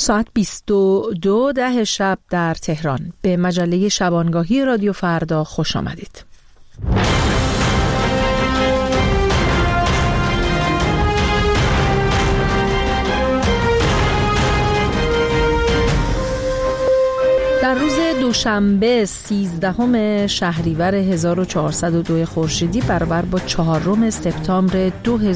ساعت 22:10 شب در تهران. به مجله شبانگاهی رادیو فردا خوش آمدید. در روز دوشنبه 13 شهریور 1402 خورشیدی برابر با 4 سپتامبر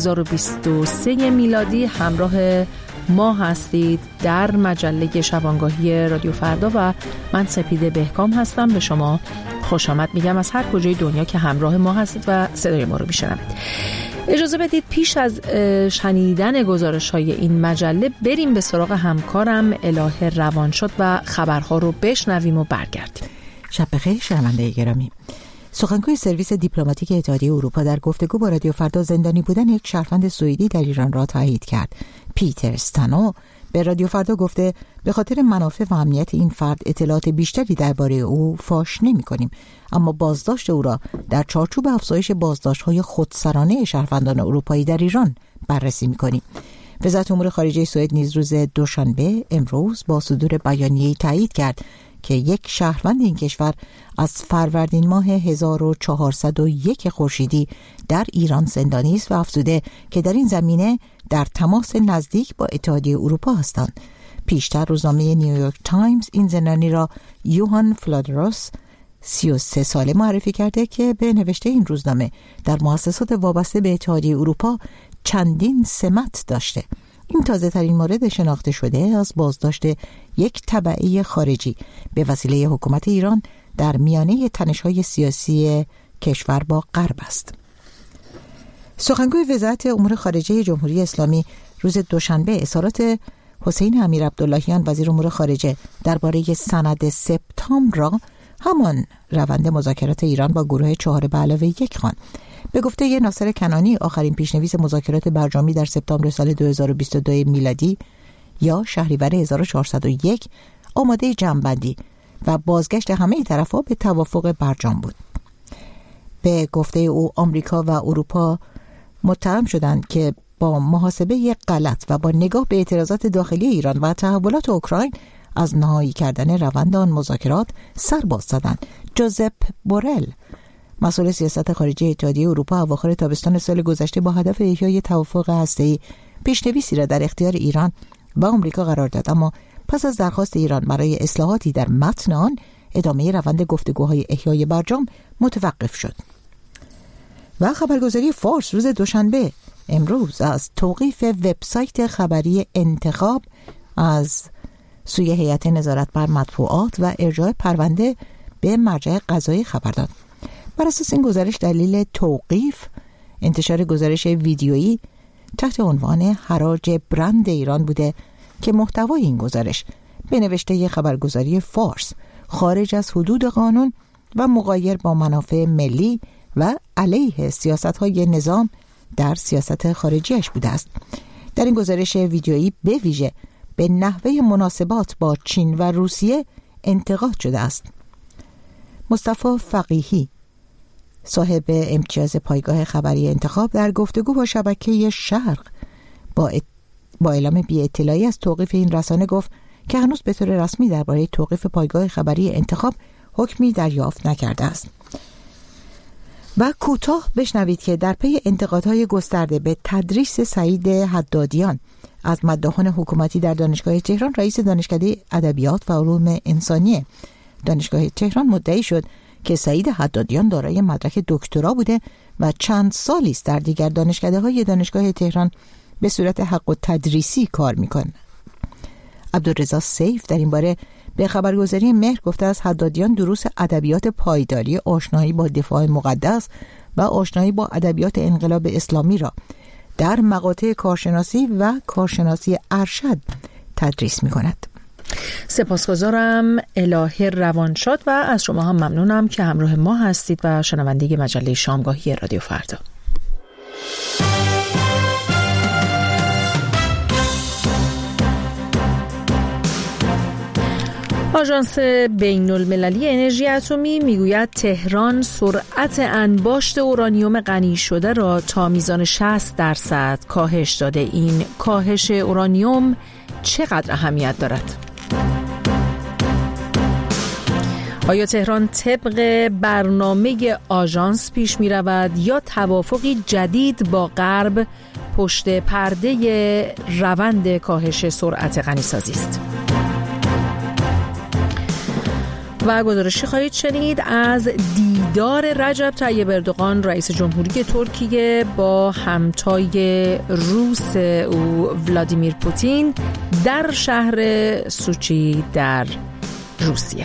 2023 میلادی همراه ما هستید در مجله شبانگاهی رادیو فردا و من سپیده بهکام هستم. به شما خوش آمد میگم از هر کجای دنیا که همراه ما هستید و صدای ما رو میشنوید. اجازه بدید پیش از شنیدن گزارش‌های این مجله بریم به سراغ همکارم الهه روانشاد و خبرها رو بشنویم و برگردیم. شب بخیر شنونده گرامی. سخنگوی سرویس دیپلماتیک اتحادیه اروپا در گفتگو با رادیو فردا زندانی بودن یک شهروند سوئدی در ایران را تایید کرد. پیتر استانو به رادیو فردا گفته به خاطر منافع و امنیت این فرد اطلاعات بیشتری درباره او فاش نمی‌کنیم، اما بازداشت او را در چارچوب افزایش بازداشت‌های خودسرانه شهروندان اروپایی در ایران بررسی می‌کنیم. وزارت امور خارجه سوئد نیز روز دوشنبه امروز با صدور بیانیه‌ای تایید کرد که یک شهروند این کشور از فروردین ماه 1401 خورشیدی در ایران زندانی است و افزوده که در این زمینه در تماس نزدیک با اتحادیه اروپا هستند. پیشتر روزنامه نیویورک تایمز این زندانی را یوهان فلادروس 33 ساله معرفی کرده که به نوشته این روزنامه در مؤسسات وابسته به اتحادیه اروپا چندین سمت داشته. این تازه ترین مورد شناخته شده از بازداشت یک تبعی خارجی به وسیله حکومت ایران در میانه تنش‌های سیاسی کشور با غرب است. سخنگوی وزارت امور خارجه جمهوری اسلامی روز دوشنبه اظهارات حسین امیر عبداللهیان وزیر امور خارجه درباره سند سپتامبر را همان روند مذاکرات ایران با گروه 4+1 خواند. به گفته ناصر کنانی آخرین پیشنویس مذاکرات برجامی در سپتامبر سال 2022 میلادی یا شهریور 1401 آماده جمع‌بندی و بازگشت همه طرف‌ها به توافق برجام بود. به گفته او آمریکا و اروپا متهم شدند که با محاسبه غلط و با نگاه به اعتراضات داخلی ایران و تحولات اوکراین از نهایی کردن روند آن مذاکرات سر باز زدند. جوزپ بورل مسئول سیاست خارجی اتحادیه اروپا اواخر تابستان سال گذشته با هدف احیای توافق هسته‌ای پیشنویسی را در اختیار ایران و آمریکا قرار داد، اما پس از درخواست ایران برای اصلاحاتی در متن آن ادامه روند گفتگوهای احیای برجام متوقف شد. و خبرگزاری فارس روز دوشنبه امروز از توقیف وبسایت خبری انتخاب از سوی هیئت نظارت بر مطبوعات و ارجاع پرونده به مرجع قضایی خبر داد. بر اساس این گزارش دلیل توقیف انتشار گزارش ویدیویی تحت عنوان حراج برند ایران بوده که محتوای این گزارش به نوشته خبرگزاری فارس خارج از حدود قانون و مغایر با منافع ملی و علیه سیاست‌های نظام در سیاست خارجیش بوده است. در این گزارش ویدیویی به ویژه به نحوه مناسبات با چین و روسیه انتقاد شده است. مصطفی فقیهی صاحب امتیاز پایگاه خبری انتخاب در گفتگو با شبکه شرق با اعلام بی‌اطلاعی از توقیف این رسانه گفت که هنوز به طور رسمی درباره توقیف پایگاه خبری انتخاب حکمی دریافت نکرده است. و کوتاه بشنوید که در پی انتقادهای گسترده به تدریس سعید حدادیان از مداحان حکومتی در دانشگاه تهران، رئیس دانشکده ادبیات و علوم انسانی دانشگاه تهران مدعی شد که سعید حدادیان دارای مدرک دکترا بوده و چند سالی است در دیگر دانشکده‌های دانشگاه تهران به صورت حق و تدریسی کار می‌کند. عبدالرضا سیف در این باره به خبرگزاری مهر گفته است حدادیان دروس ادبیات پایداری، آشنایی با دفاع مقدس و آشنایی با ادبیات انقلاب اسلامی را در مقاطع کارشناسی و کارشناسی ارشد تدریس می‌کند. سپاسگزارم الهه روانشاد و از شما هم ممنونم که همراه ما هستید و شنونده مجله شامگاهی رادیو فردا. آژانس بین‌المللی انرژی اتمی میگوید تهران سرعت انباشت اورانیوم غنی شده را تا میزان 60% کاهش داده. این کاهش اورانیوم چقدر اهمیت دارد؟ آیا تهران طبق برنامه آژانس پیش می رود یا توافقی جدید با غرب پشت پرده روند کاهش سرعت غنیسازی است؟ و گزارشی خواهید شنید از دیدار رجب طیب اردوغان رئیس جمهوری ترکیه با همتای روس او ولادیمیر پوتین در شهر سوچی در روسیه.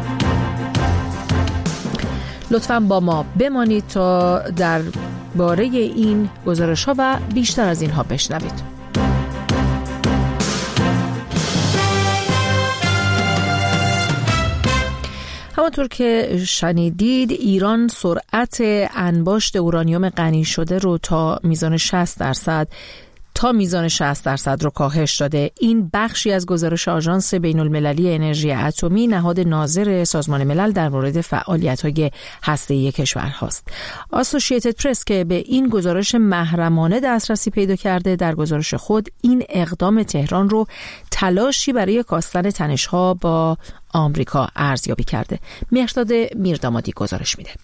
لطفاً با ما بمانید تا در باره این گزارش‌ها و بیشتر از اینها بشنوید. همانطور که شنیدید، ایران سرعت انباشت اورانیوم غنی شده رو تا میزان 60% رو کاهش داده. این بخشی از گزارش آژانس بین‌المللی انرژی اتمی، نهاد ناظر سازمان ملل در مورد فعالیت‌های هسته‌ای کشورهاست. آسوشییتد پرس که به این گزارش محرمانه دسترسی پیدا کرده، در گزارش خود این اقدام تهران رو تلاشی برای کاستن تنش‌ها با آمریکا ارزیابی کرده. مهرداد میردامادی گزارش میده.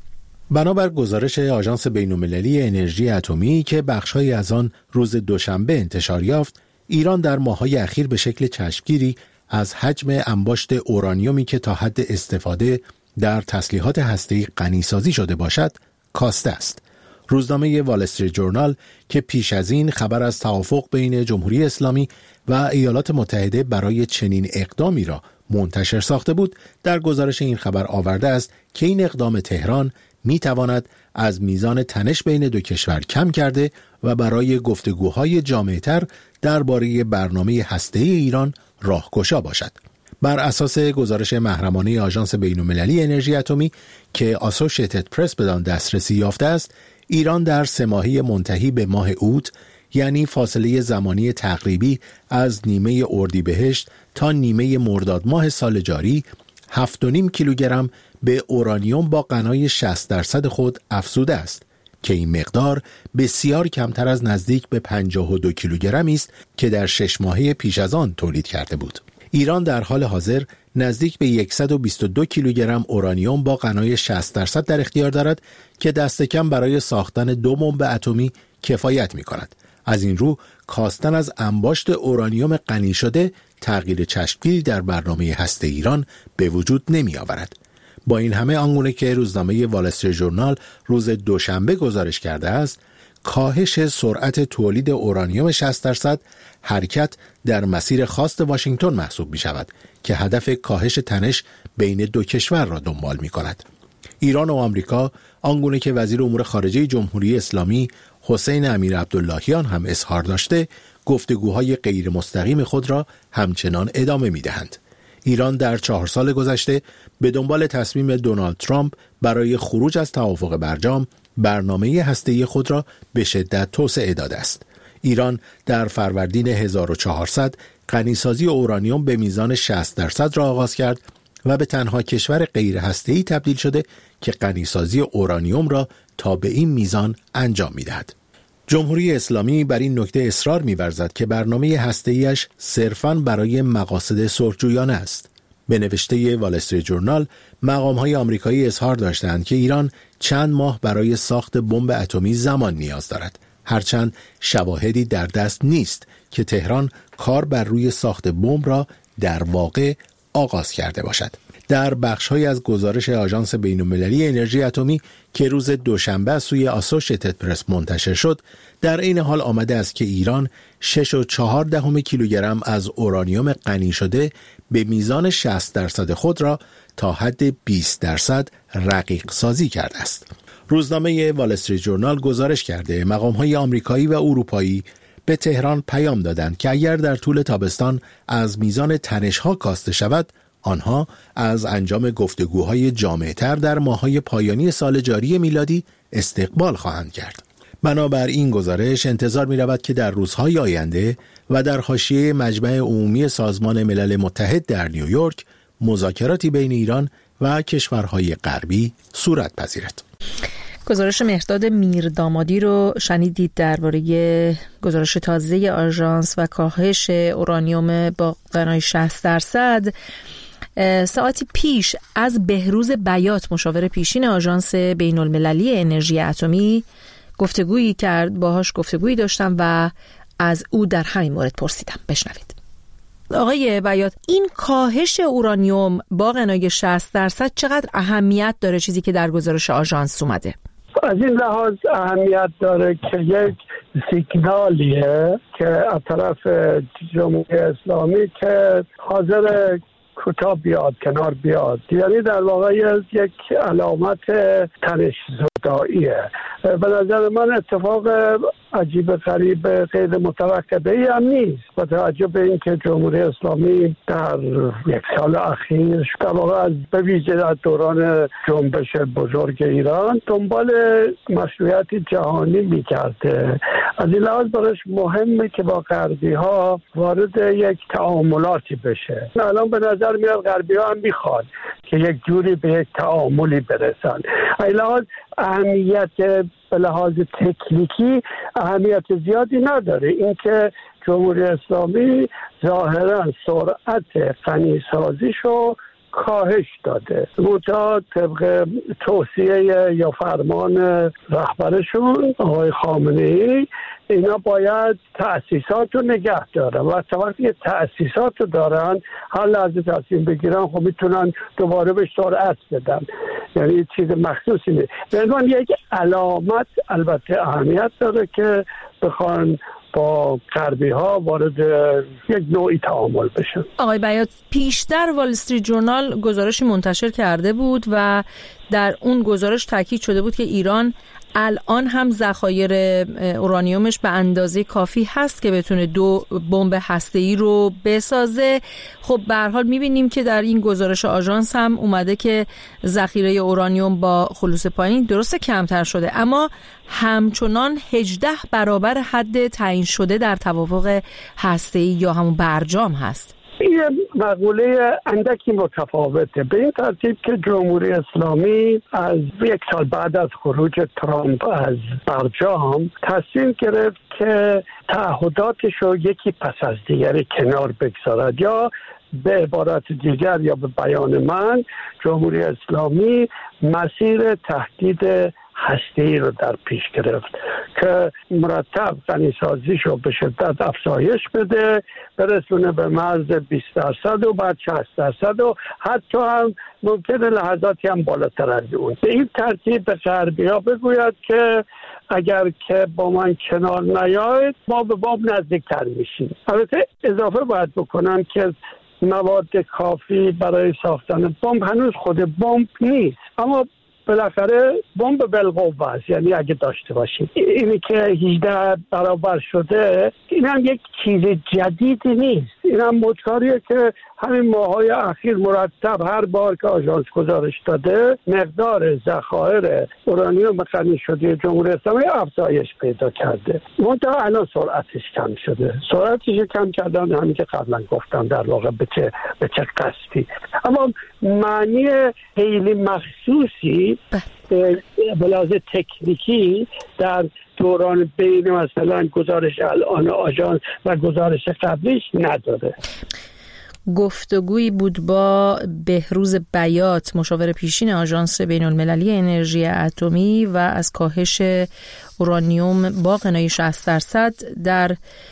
بنابر گزارش آژانس بین‌المللی انرژی اتمی که بخش‌هایی از آن روز دوشنبه انتشار یافت، ایران در ماه‌های اخیر به شکل چشمگیری از حجم انباشت اورانیومی که تا حد استفاده در تسلیحات هسته‌ای غنی‌سازی شده باشد، کاسته است. روزنامه وال استریت جورنال که پیش از این خبر از توافق بین جمهوری اسلامی و ایالات متحده برای چنین اقدامی را منتشر ساخته بود، در گزارش این خبر آورده است که این اقدام تهران می تواند از میزان تنش بین دو کشور کم کرده و برای گفتگوهای جامع‌تر درباره برنامه هسته‌ای ایران راهگشا باشد. بر اساس گزارش محرمانه آژانس بین‌المللی انرژی اتمی که آسوشییتد پرس بدان دسترسی یافته است، ایران در 3 ماهه منتهی به ماه اوت، یعنی فاصله زمانی تقریبی از نیمه اردیبهشت تا نیمه مرداد ماه سال جاری، 7.5 کیلوگرم به اورانیوم با غنای 60% خود افزوده است که این مقدار بسیار کمتر از نزدیک به 52 کیلوگرمی است که در 6 ماهه پیش از آن تولید کرده بود. ایران در حال حاضر نزدیک به 122 کیلوگرم اورانیوم با غنای 60% در اختیار دارد که دست کم برای ساختن 2 بمب اتمی کفایت می کند. از این رو کاستن از انباشت اورانیوم غنی شده تغییر چشمگیری در برنامه هسته ایران به وجود نمی آورد. با این همه، آنگونه که روزنامه وال استریت جورنال روز دوشنبه گزارش کرده است، کاهش سرعت تولید اورانیوم 60% حرکت در مسیر خواست واشنگتن محسوب می شود که هدف کاهش تنش بین دو کشور را دنبال می کند. ایران و آمریکا، آنگونه که وزیر امور خارجه جمهوری اسلامی حسین امیر عبداللهیان هم اظهار داشته، گفتگوهای غیر مستقیم خود را همچنان ادامه می دهند. ایران در 4 سال گذشته به دنبال تصمیم دونالد ترامپ برای خروج از توافق برجام، برنامه هسته‌ای خود را به شدت توسعه داده است. ایران در فروردین 1400 غنیسازی اورانیوم به میزان 60% را آغاز کرد و به تنها کشور غیر هسته‌ای تبدیل شده که غنیسازی اورانیوم را تا به این میزان انجام می‌دهد. جمهوری اسلامی بر این نکته اصرار می‌ورزد که برنامه هسته‌ایش صرفاً برای مقاصد صلح‌جویانه است. به نوشته وال استریت جورنال، مقام‌های آمریکایی اظهار داشتند که ایران چند ماه برای ساخت بمب اتمی زمان نیاز دارد، هرچند شواهدی در دست نیست که تهران کار بر روی ساخت بمب را در واقع آغاز کرده باشد. در بخش‌های از گزارش آژانس بین‌المللی انرژی اتمی که روز دوشنبه از سوی آسوشییتد پرس منتشر شد، در این حال آمده است که ایران 6.4 کیلوگرم از اورانیوم غنی شده به میزان 60% خود را تا حد 20% رقیق سازی کرده است. روزنامه وال استریت جورنال گزارش کرده مقام‌های آمریکایی و اروپایی به تهران پیام دادند که اگر در طول تابستان از میزان تنش‌ها کاسته شود، آنها از انجام گفتگوهای جامع‌تر در ماه‌های پایانی سال جاری میلادی استقبال خواهند کرد. بنابر این گزارش انتظار می‌رود که در روزهای آینده و در حاشیه مجمع عمومی سازمان ملل متحد در نیویورک مذاکراتی بین ایران و کشورهای غربی صورت پذیرد. گزارش مهرداد میردامادی رو شنیدید درباره گزارش تازه آژانس و کاهش اورانیوم با غنای 60%. ساعتی پیش از بهروز بیات، مشاور پیشین آژانس بین‌المللی انرژی اتمی، باهاش گفتگویی داشتم و از او در همین مورد پرسیدم. بشنوید. آقای بیات، این کاهش اورانیوم با غنای 60% چقدر اهمیت داره، چیزی که در گزارش آژانس اومده؟ از این لحاظ اهمیت داره که یک سیگنالیه که از طرف جمهوری اسلامی که حاضر کوتاه بیاد، کنار بیاد، یعنی در واقع یک علامت تنش زداییه. به نظر من اتفاق عجیب غریب غیر متوقعی هم نیست، با توجه به اینکه جمهوری اسلامی در یک سال اخیر در واقع از به ویژه در دوران جنبش بزرگ ایران دنبال مشروعیت جهانی میکرده. از این لحاظ براش مهمه که با غربی ها وارد یک تعاملاتی بشه. الان به نظر میاد غربی ها هم میخواد که یک جوری به یک تعاملی برسن. از این لحاظ اهمیت به لحاظ تکنیکی اهمیت زیادی نداره. اینکه جمهوری اسلامی ظاهرا سرعت غنیسازیشو کاهش داده، منتها طبق توصیه یا فرمان رهبرشون آقای خامنه‌ای اینا باید تأسیسات رو نگه دارن و وقتی که تأسیسات رو دارن هر لحظه تصمیم بگیرن خب میتونن دوباره به سرعت بدن، یعنی چیز مخصوصی نیست. بنابراین یک علامت البته اهمیت داره که بخوان با غربی ها وارد یک نوعی تعامل بشن. آقای بیات، پیشتر وال استریت جورنال گزارشی منتشر کرده بود و در اون گزارش تاکید شده بود که ایران الان هم ذخایر اورانیومش به اندازه کافی هست که بتونه 2 بمب هسته‌ای رو بسازه. خب به هر حال می‌بینیم که در این گزارش آژانس هم اومده که ذخیره اورانیوم با خلوص پایین درست کمتر شده، اما همچنان 18 برابر حد تعیین شده در توافق هسته‌ای یا همون برجام هست. یه مقوله اندکی متفاوته، به این ترتیب که جمهوری اسلامی از 1 سال بعد از خروج ترامپ از برجام تصمیم گرفت که تعهداتش رو یکی پس از دیگری کنار بگذارد، یا به عبارت دیگر یا به بیان من جمهوری اسلامی مسیر تهدید هسته‌ای رو در پیش گرفت که مرتب غنیسازیش رو به شدت افزایش بده، برسونه به مرز 20% و بعد 60% و حتی هم ممکنه لحظاتی هم بالاتر از اون. به این ترتیب به غربی‌ها بگوید که اگر که با من کنار نیاید ما به بمب نزدیکتر میشیم. البته اضافه باید بکنم که مواد کافی برای ساختن بمب هنوز خود بمب نیست، اما بالاخره بمب بالقوه است، یعنی اگه داشته باشیم. اینی که 18 برابر شده این هم یک چیز جدیدی نیست، این هم مدکاریه که همین ماهای اخیر مرتب هر بار که آژانس گزارش داده مقدار ذخایر اورانیوم غنی شده جمهوری اسلامی افزایش پیدا کرده، منتها الان سرعتش کم شده. سرعتش کم کردن همین که قبلا گفتم در واقع به چه قصدی، اما معنی خیلی مخصوصی به لحاظ تکنیکی در دوران بین مثلا گزارش الان آژانس و گزارش قبلیش نداره. گفتگویی بود با بهروز بیات، مشاور پیشین آژانس بین‌المللی انرژی اتمی و از کاهش اورانیوم با غنای 60% در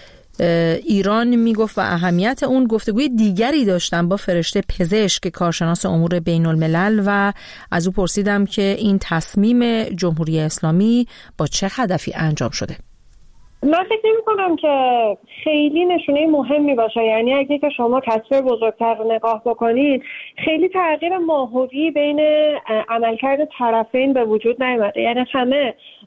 ایران میگفت و اهمیت اون. گفتگوی دیگری داشتم با فرشته پزشک، کارشناس امور بین الملل، و از او پرسیدم که این تصمیم جمهوری اسلامی با چه هدفی انجام شده. من فکر نمی‌کنم که خیلی نشونه مهمی باشه، یعنی اگه که شما تصویر بزرگتر رو نگاه بکنید خیلی تغییر ماهوی بین عملکرد طرفین به وجود نیامده، یعنی همه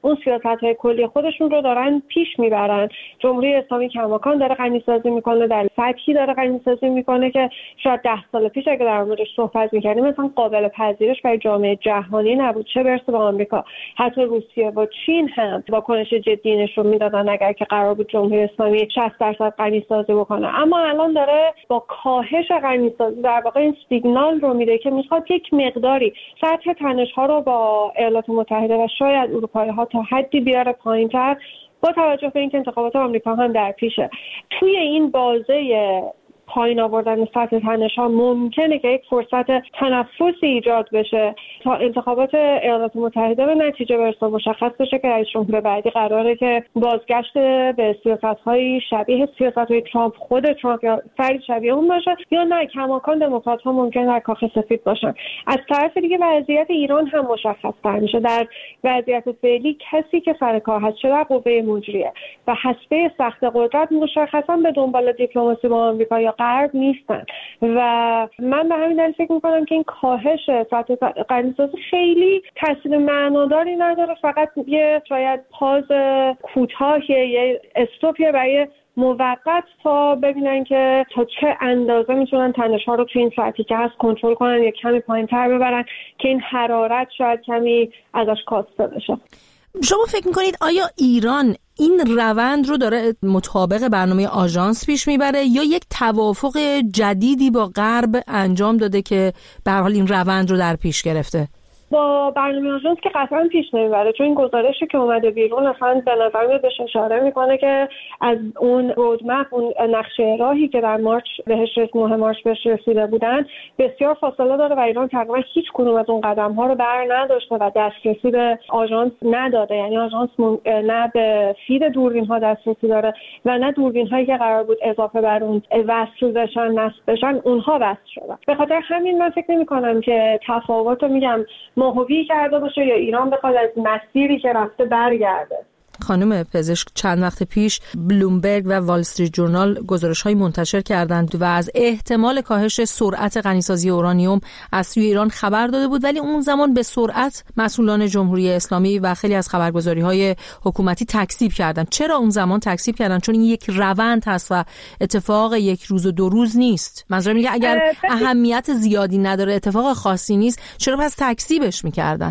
اون سیاست‌های کلی خودشون رو دارن پیش میبرن. جمهوری اسلامی کماکان داره غنی‌سازی میکنه، در سطحی داره غنی‌سازی میکنه که شاید 10 سال پیش اگه در موردش صحبت میکردیم مثلا قابل پذیرش برای جامعه جهانی نبود، چه برسه به آمریکا. حتی روسیه و چین هم واکنش جدی نشون میدادن اگر که قرار بود جمهوری اسلامی 60% غنی‌سازی بکنه. اما الان داره با کاهش غنی‌سازی در واقع این سیگنال رو میده که میخواد یک مقداری سطح تنش‌ها رو با ایالات متحده و شاید اروپایی‌ها تا حدی بیاره پایین‌تر، با توجه به اینکه انتخابات آمریکا هم در پیشه. توی این بازه پایین آوردن سطح تنش‌ها ممکنه که یک فرصت تنفسی ایجاد بشه تا انتخابات ایالات متحده به نتیجه برسه. مشخص بشه که رئیس جمهور بعدی قراره که بازگشت به سیاست‌های شبیه سیاست‌های ترامپ، خود ترامپ یا فرد شبیه اون باشه، یا نه کماکان دموکرات‌ها ممکن در کاخ سفید باشن. از طرف دیگه وضعیت ایران هم مشخص‌تر میشه. در وضعیت فعلی کسی که سر کار هست چه در قوه مجریه و هسته سخت قدرت مشخصاً به دنبال دیپلماسی با آمریکا یا غرب نیستن و من به همین دلیل فکر میکنم که این کاهش سطح غنی‌سازی خیلی تاثیر معناداری نداره، فقط یه شاید پاز کوتاه، یه استوپیه برای موقت تا ببینن که تا چه اندازه میتونن تنش‌ها رو توی این سطحی که هست کنترل کنن یا کمی پایین‌تر ببرن که این حرارت شاید کمی ازش کاسته بشه. شما فکر میکنید آیا ایران این روند رو داره مطابق برنامه آژانس پیش میبره یا یک توافق جدیدی با غرب انجام داده که به هر حال این روند رو در پیش گرفته؟ با برنامه آژانس که قطعا پیش نمیبره، چون این گزارشی که اومده بیرون اصلا به نظر میاد بهش اشاره میکنه که از اون رودمپ، اون نقشه راهی که در مارچ بهش 9 مارچ بهش رسیده بودن بسیار فاصله داره و ایران تقریبا هیچ کدوم از اون قدم ها رو بر نداشته و دسترسی به آژانس نداده. یعنی آژانس نه به فید دوربین ها دسترسی داره و نه دوربین هایی که قرار بود اضافه بر اون وصل بشن نصب بشن اونها وصل شدن. به خاطر همین من فکر نمی‌کنم که تفاوت رو میگم ماهوی کرده باشه یا ایران بخواد از مسیری که رفته برگرده. خانم پزشک چند وقت پیش بلومبرگ و وال استریت جورنال گزارش‌های منتشر کردند و از احتمال کاهش سرعت غنی‌سازی اورانیوم از سوی ایران خبر داده بود، ولی اون زمان به سرعت مسئولان جمهوری اسلامی و خیلی از خبرگزاری‌های حکومتی تکذیب کردند. چرا اون زمان تکذیب کردند؟ چون این یک روند هست و اتفاق یک روز و دو روز نیست. منظورم اینه اگر اهمیت زیادی نداره، اتفاق خاصی نیست، چرا پس تکذیبش می‌کردن؟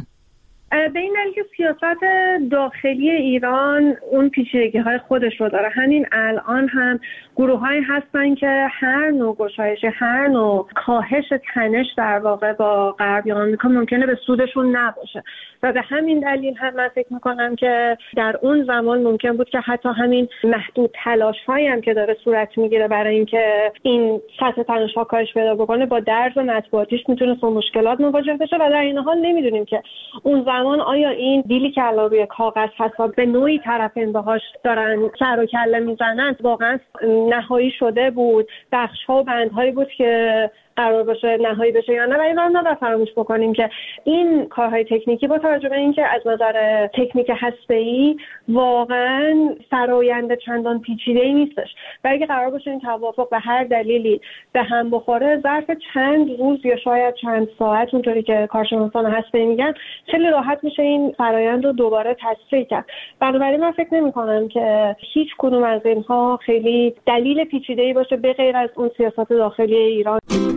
به این دلیل که سیاست داخلی ایران اون پیچیدگی‌های خودش رو داره. همین الان هم گروه‌هایی هستن که هر نوع گشایش، هر نوع کاهش تنش در واقع با غرب یا آمریکا ممکنه به سودشون نباشه و به همین دلیل هم من فکر می‌کنم که در اون زمان ممکن بود که حتی همین محدود تلاش‌هایی هم که داره صورت میگیره برای اینکه این سطح تنش‌ها کاهش پیدا بکنه با درز مطبوعاتیش میتونه با مشکلات مواجه بشه و در این حال نمیدونیم که اون زمان آیا این دیلی که الان روی کاغذ هست به نوعی طرفین باهاش دارن سر و کله میزنن واقعا نهایی شده بود، بخش‌ها و بندهایی بود که قرار باشه نهایی بشه یا نه. و این رو نباید فراموش بکنیم که این کارهای تکنیکی با توجه به اینکه از نظر تکنیک هسته‌ای واقعا فرآیند چندان پیچیده‌ای نیستش و اگه قرار باشه این توافق به هر دلیلی به هم بخوره ظرف چند روز یا شاید چند ساعت اونطوری که کارشناسان هسته‌ای میگن خیلی راحت میشه این فرآیند رو دوباره تصفیه کرد. بنابراین من فکر نمی‌کنم که هیچ کدوم از اینها خیلی دلیل پیچیده‌ای باشه به غیر از اون سیاست داخلی ایران.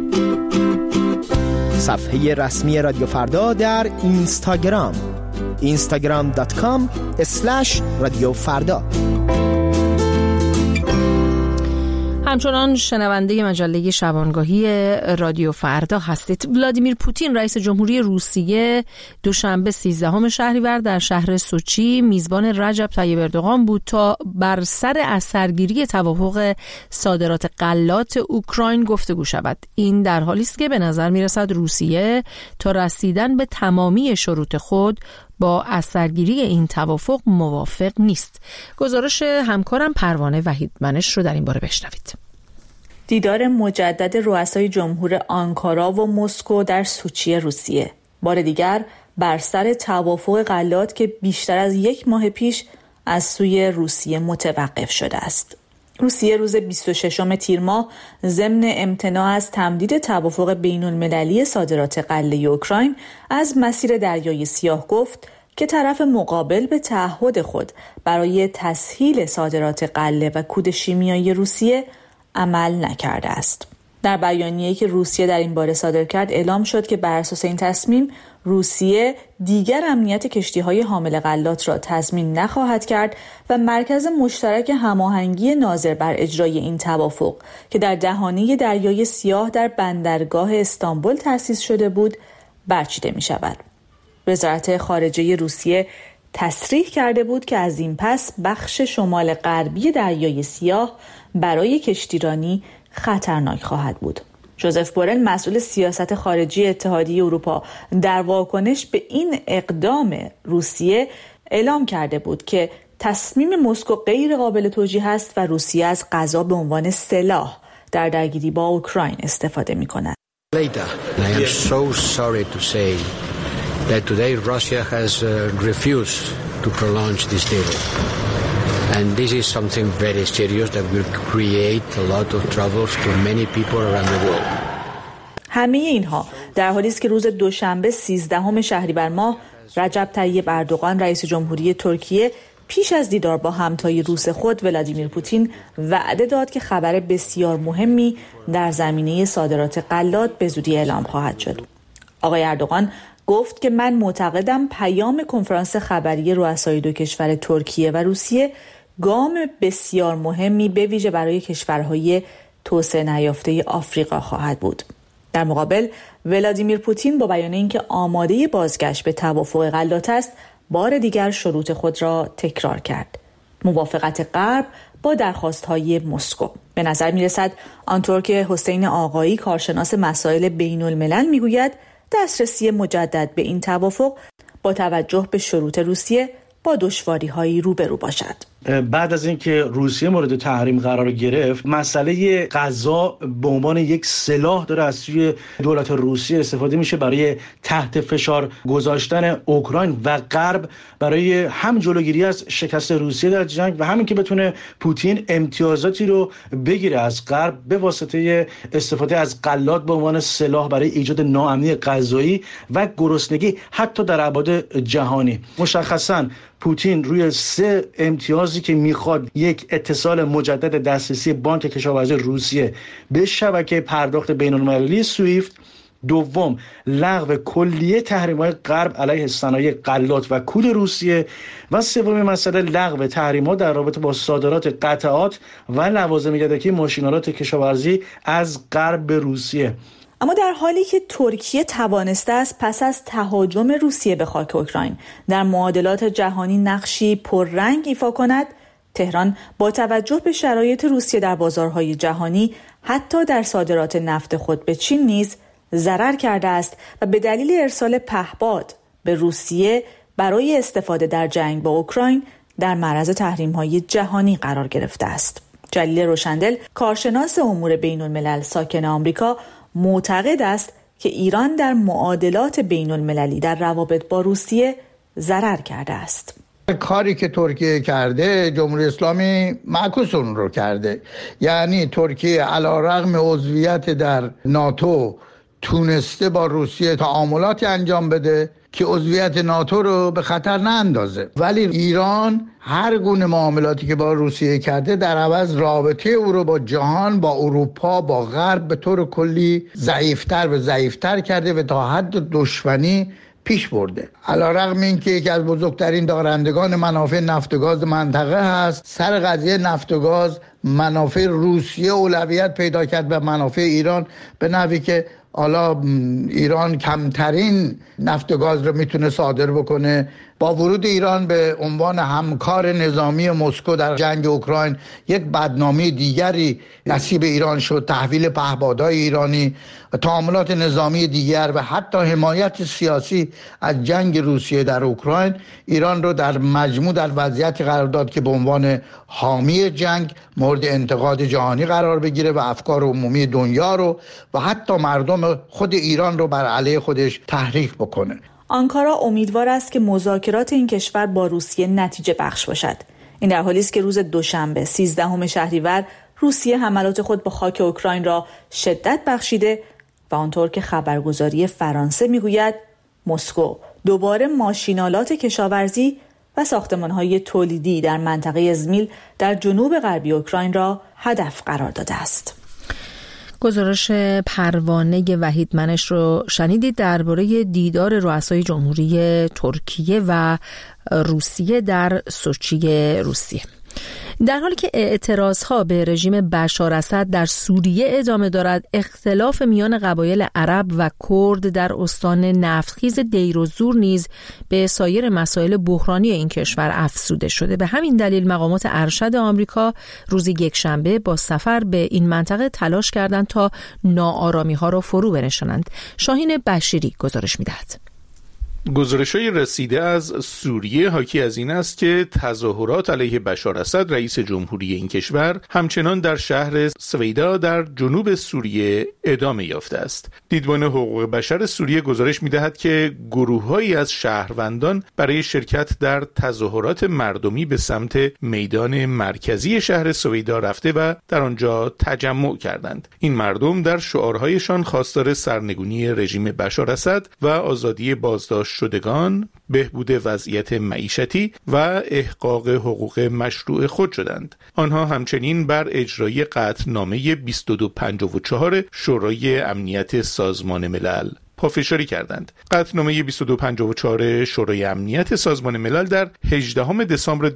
صفحه رسمی رادیو فردا در اینستاگرام instagram.com/رادیو فردا. همچنان شنونده مجله شبانگاهی رادیو فردا هستید. ولادیمیر پوتین رئیس جمهوری روسیه دوشنبه 13 شهریور در شهر سوچی میزبان رجب طیب اردوغان بود تا بر سر اثرگیری توافق صادرات غلات اوکراین گفتگو شود. این در حالی است که به نظر میرسد روسیه تا رسیدن به تمامی شروط خود با اثرگیری این توافق موافق نیست. گزارش همکارم پروانه وحیدمنش رو در این باره بشنوید. دیدار مجدد رؤسای جمهور آنکارا و مسکو در سوچی روسیه. بار دیگر بر سر توافق غلات که بیشتر از 1 ماه پیش از سوی روسیه متوقف شده است. روسیه روز 26 تیر ماه ضمن امتناع از تمدید توافق بین‌المللی صادرات غله اوکراین از مسیر دریای سیاه گفت که طرف مقابل به تعهد خود برای تسهیل صادرات غله و کود شیمیایی روسیه عمل نکرده است. در بیانیه‌ای که روسیه در این باره صادر کرد اعلام شد که بر اساس این تصمیم روسیه دیگر امنیت کشتی‌های حامل غلات را تضمین نخواهد کرد و مرکز مشترک هماهنگی ناظر بر اجرای این توافق که در دهانه دریای سیاه در بندرگاه استانبول تأسیس شده بود برچیده می‌شود. وزارت خارجه روسیه تصریح کرده بود که از این پس بخش شمال غربی دریای سیاه برای کشتیرانی خطرناک خواهد بود. ژوزف بورل مسئول سیاست خارجی اتحادیه اروپا در واکنش به این اقدام روسیه اعلام کرده بود که تصمیم مسکو غیر قابل توجیه است و روسیه از غذا به عنوان سلاح در درگیری با اوکراین استفاده می‌کند. I am so sorry to say that today Russia has refused to prolong this deal. And this is something very serious that will create a lot of troubles to many people around the world. همه اینها در حالی است که روز دوشنبه 13 شهریور ماه رجب طیب اردوغان رئیس جمهوری ترکیه پیش از دیدار با همتای روس خود ولادیمیر پوتین وعده داد که خبر بسیار مهمی در زمینه صادرات غلات به زودی اعلام خواهد شد. آقای اردوغان گفت که من معتقدم پیام کنفرانس خبری رؤسای دو کشور ترکیه و روسیه گام بسیار مهمی به ویژه برای کشورهای توسعه نیافته آفریقا خواهد بود. در مقابل ولادیمیر پوتین با بیان اینکه آماده بازگشت به توافق غلات است، بار دیگر شروط خود را تکرار کرد. موافقت غرب با درخواست‌های مسکو. به نظر می‌رسد آنطور که حسین آقایی کارشناس مسائل بین‌الملل می‌گوید دسترسی مجدد به این توافق با توجه به شروط روسیه با دشواری‌هایی روبرو باشد. بعد از اینکه روسیه مورد تحریم قرار گرفت، مسئله غذا به عنوان یک سلاح داره از سوی دولت روسیه استفاده میشه برای تحت فشار گذاشتن اوکراین و غرب برای هم جلوگیری از شکست روسیه در جنگ و همین که بتونه پوتین امتیازاتی رو بگیره از غرب به واسطه استفاده از غلات به عنوان سلاح برای ایجاد ناامنی غذایی و گرسنگی حتی در ابعاد جهانی. مشخصاً پوتین روی 3 امتیازی که میخواد، یک اتصال مجدد دسترسی بانک کشاورزی روسیه به شبکه پرداخت بین‌المللی سویفت، دوم لغو کلیه تحریم‌های غرب علیه صنایع غلات و کود روسیه و سوم مسئله لغو تحریم‌ها در رابطه با صادرات قطعات و لوازم یدکی ماشین‌آلات کشاورزی از غرب به روسیه. اما در حالی که ترکیه توانسته است پس از تهاجم روسیه به خاک اوکراین در معادلات جهانی نقشی پررنگ ایفا کند، تهران با توجه به شرایط روسیه در بازارهای جهانی حتی در صادرات نفت خود به چین نیز ضرر کرده است و به دلیل ارسال پهپاد به روسیه برای استفاده در جنگ با اوکراین در معرض تحریم‌های جهانی قرار گرفته است. جلیل روشندل، کارشناس امور بین‌الملل ساکن آمریکا، معتقد است که ایران در معادلات بین‌المللی در روابط با روسیه ضرر کرده است. کاری که ترکیه کرده، جمهوری اسلامی معکوس اون رو کرده. یعنی ترکیه علیرغم عضویت در ناتو تونسته با روسیه تعاملاتی انجام بده که عضویت ناتو رو به خطر ناندازه، ولی ایران هر گونه معاملاتی که با روسیه کرده در عوض رابطه او رو با جهان، با اروپا، با غرب به طور کلی ضعیفتر کرده و تا حد دشمنی پیش برده. علیرغم اینکه یکی از بزرگترین دارندگان منافع نفت و گاز منطقه هست، سر قضیه نفت و گاز منافع روسیه اولویت پیدا کرد به منافع ایران، به نحوی که حالا ایران کمترین نفت و گاز رو میتونه صادر بکنه. با ورود ایران به عنوان همکار نظامی مسکو در جنگ اوکراین یک بدنامی دیگری نصیب ایران شد. تحویل پهپادهای ایرانی، تعاملات نظامی دیگر و حتی حمایت سیاسی از جنگ روسیه در اوکراین ایران رو در مجموع در وضعیتی قرار داد که به عنوان حامی جنگ مورد انتقاد جهانی قرار بگیره و افکار عمومی دنیا رو و حتی مردم خود ایران رو بر علیه خودش تحریک بکنه. آنکارا امیدوار است که مذاکرات این کشور با روسیه نتیجه بخش باشد. این در حالی است که روز دوشنبه 13 شهریور روسیه حملات خود به خاک اوکراین را شدت بخشیده و آنطور که خبرگزاری فرانسه میگوید مسکو دوباره ماشینالات کشاورزی و ساختمان‌های تولیدی در منطقه ازمیل در جنوب غربی اوکراین را هدف قرار داده است. گزارش پروانه وحید منش رو شنیدید درباره دیدار رؤسای جمهوری ترکیه و روسیه در سوچی روسیه. در حالی که اعتراضها به رژیم بشار اسد در سوریه ادامه دارد، اختلاف میان قبایل عرب و کرد در استان نفتخیز دیر و زور نیز به سایر مسائل بحرانی این کشور افزوده شده. به همین دلیل مقامات ارشد آمریکا روز یکشنبه با سفر به این منطقه تلاش کردند تا ناآرامی‌ها را فرو بنشانند. شاهین بشیری گزارش می‌دهد. گزارش‌های رسیده از سوریه حاکی از این است که تظاهرات علیه بشار اسد رئیس جمهوری این کشور همچنان در شهر سویدا در جنوب سوریه ادامه یافته است. دیدبان حقوق بشر سوریه گزارش می‌دهد که گروه‌هایی از شهروندان برای شرکت در تظاهرات مردمی به سمت میدان مرکزی شهر سویدا رفته و در آنجا تجمع کردند. این مردم در شعارهایشان خواستار سرنگونی رژیم بشار اسد و آزادی بازداشت شدگان، بهبود وضعیت معیشتی و احقاق حقوق مشروع خود شدند. آنها همچنین بر اجرای قطعنامه 2254 شورای امنیت سازمان ملل پافشاری کردند. قطعنامه 2254 شورای امنیت سازمان ملل در 18 دسامبر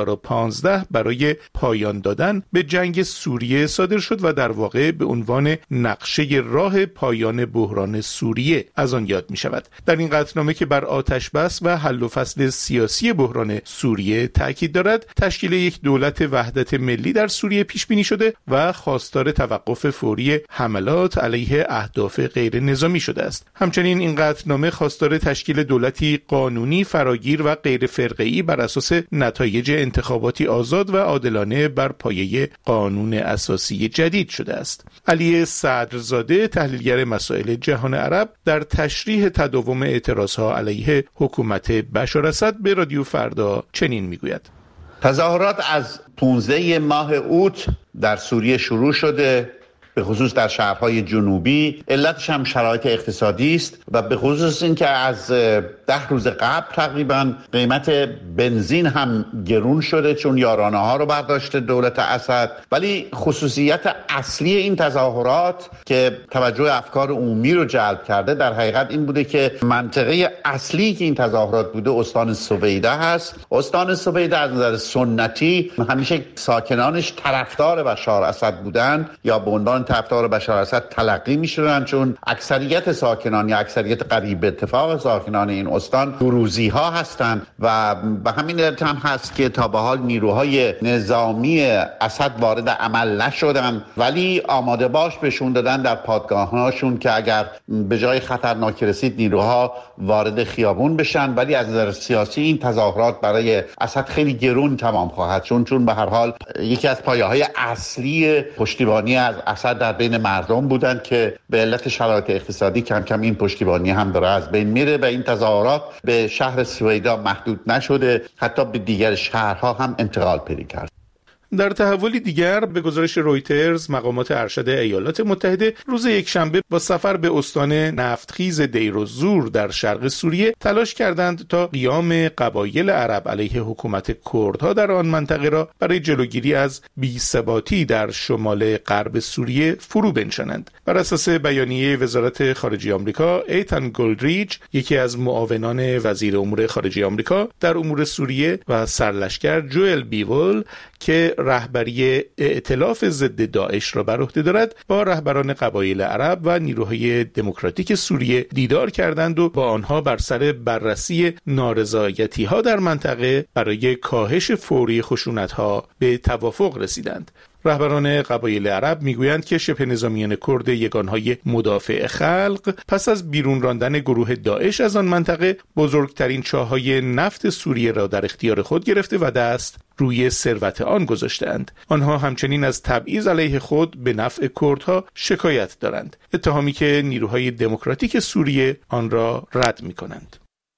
2015 برای پایان دادن به جنگ سوریه صادر شد و در واقع به عنوان نقشه راه پایان بحران سوریه از آن یاد می شود. در این قطعنامه که بر آتش بس و حل و فصل سیاسی بحران سوریه تاکید دارد، تشکیل یک دولت وحدت ملی در سوریه پیش بینی شده و خواستار توقف فوری حملات علیه اهداف غیر نظامی شده است. همچنین این قطعنامه خواستار تشکیل دولتی قانونی، فراگیر و غیر فرقه‌ای بر اساس نتایج انتخاباتی آزاد و عادلانه بر پایه قانون اساسی جدید شده است. علی صدرزاده، تحلیلگر مسائل جهان عرب، در تشریح تداوم اعتراضها علیه حکومت بشار اسد به رادیو فردا چنین میگوید: تظاهرات از 15 ماه اوت در سوریه شروع شده، به خصوص در شهرهای جنوبی. علتش هم شرایط اقتصادی است و به خصوص این که از 10 روز قبل تقریبا قیمت بنزین هم گرون شده چون یارانه ها رو برداشته دولت اسد. ولی خصوصیت اصلی این تظاهرات که توجه افکار عمومی رو جلب کرده در حقیقت این بوده که منطقه اصلی که این تظاهرات بوده استان سویدا هست. استان سویدا از نظر سنتی همیشه ساکنانش طرفدار بشار اسد بودن یا به عنوان طرفدار بشار اسد تلقی می‌شدن، چون اکثریت ساکنان یا اکثریت قریب اتفاق ساکنان این استان دروزی ها هستند و به همین علت هم هست که تا به حال نیروهای نظامی اسد وارد عمل نشدن، ولی آماده باش بهشون دادن در پادگاه‌هاشون که اگر به جای خطرناک رسید نیروها وارد خیابون بشن. ولی از نظر سیاسی این تظاهرات برای اسد خیلی گرون تمام خواهد شد، چون به هر حال یکی از پایه‌های اصلی پشتیبانی از اسد در بین مردم بودند که به علت شرایط اقتصادی کم کم این پشتیبانی هم داره از بین میره و این تظاهرات به شهر سویدا محدود نشده، حتی به دیگر شهرها هم انتقال پیدا کرد. در تحولی دیگر به گزارش رویترز، مقامات ارشد ایالات متحده روز یکشنبه با سفر به استان نفتخیز دیر و زور در شرق سوریه تلاش کردند تا قیام قبایل عرب علیه حکومت کردها در آن منطقه را برای جلوگیری از بی‌ثباتی در شمال غرب سوریه فرو بنشانند. بر اساس بیانیه وزارت خارجه آمریکا، ایتان گولدریچ، یکی از معاونان وزیر امور خارجه آمریکا در امور سوریه، و سرلشکر جوئل بیول که رهبری ائتلاف ضد داعش را بر عهده دارد، با رهبران قبایل عرب و نیروهای دموکراتیک سوریه دیدار کردند و با آنها بر سر بررسی نارضایتی‌ها در منطقه برای کاهش فوری خشونت‌ها به توافق رسیدند. رهبران قبایل عرب میگویند که شبه نظامیان کرد یگانهای مدافع خلق پس از بیرون راندن گروه داعش از آن منطقه بزرگترین چاه‌های نفت سوریه را در اختیار خود گرفته و دست روی ثروت آن گذاشتند. آنها همچنین از تبعیض علیه خود به نفع کردها شکایت دارند، اتهامی که نیروهای دموکراتیک سوریه آن را رد می‌کنند.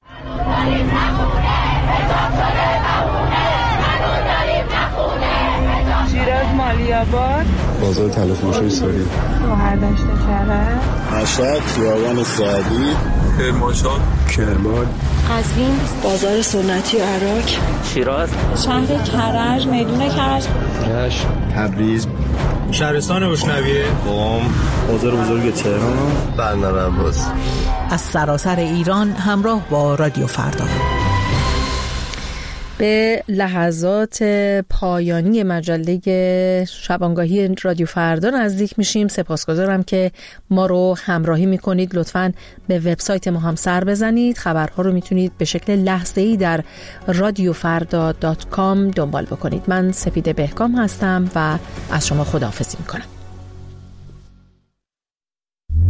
شیراز، مالی‌آباد، بازار تلفروشی سوری، گوهر دشت کرج، مشهد، خیابان سعدی، کرمانشاه، کرمان، قزوین، بازار سنتی عراق، شیراز، شهر کرج، میدون کرج، رشت، تبریز، شهرستان گشنویه، قم، بازار بزرگ تهران، بندرعباس. از سراسر ایران همراه با رادیو فردا. به لحظات پایانی مجله شبانگاهی رادیو فردا نزدیک میشیم. سپاسگزارم که ما رو همراهی میکنید. لطفاً به وبسایت ما هم سر بزنید. خبرها رو میتونید به شکل لحظه‌ای در radiofarda.com دنبال بکنید. من سپیده بهکام هستم و از شما خداحافظی میکنم.